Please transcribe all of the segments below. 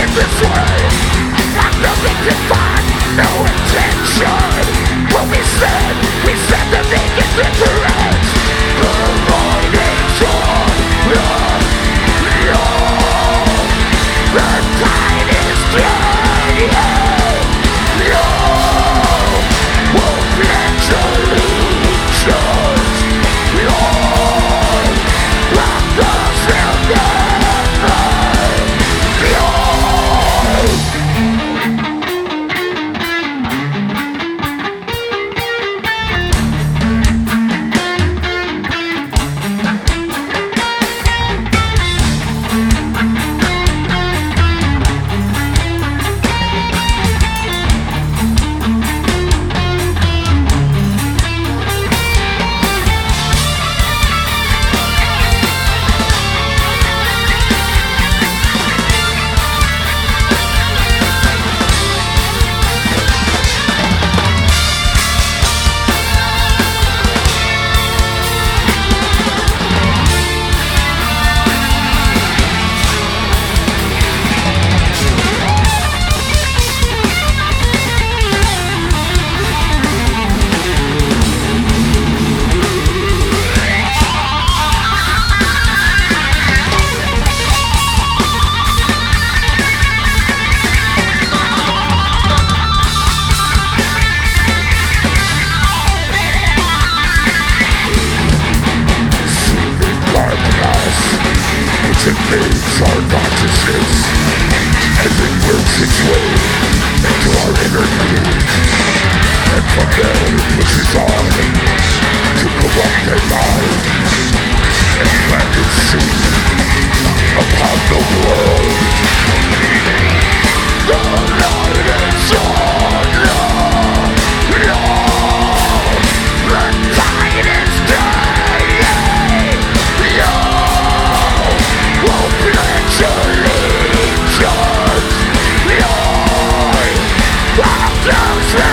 this way. I've nothing to find, no intention. What we said the thing is different. The line is on, the tide is turning. Won't let your illusions. I'm the invades our consciousness as it works its way into our inner being, and from there it pushes on to corrupt their minds and plant its seed upon the world. The light is on, the tide is turning. Won't let your illusions. I'm close to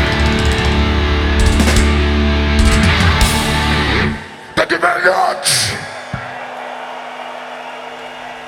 Thank you very much.